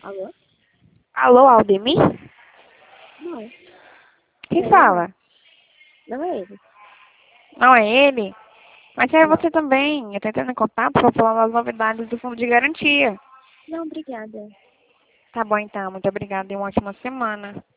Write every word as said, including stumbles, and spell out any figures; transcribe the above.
Alô? Alô, Aldemir? Não. Quem É fala? Não é ele. Não é ele? Mas é Não. você também. Eu tô entrando em contato para falar das novidades do Fundo de Garantia. Não, obrigada. Tá bom então, muito obrigada e uma ótima semana.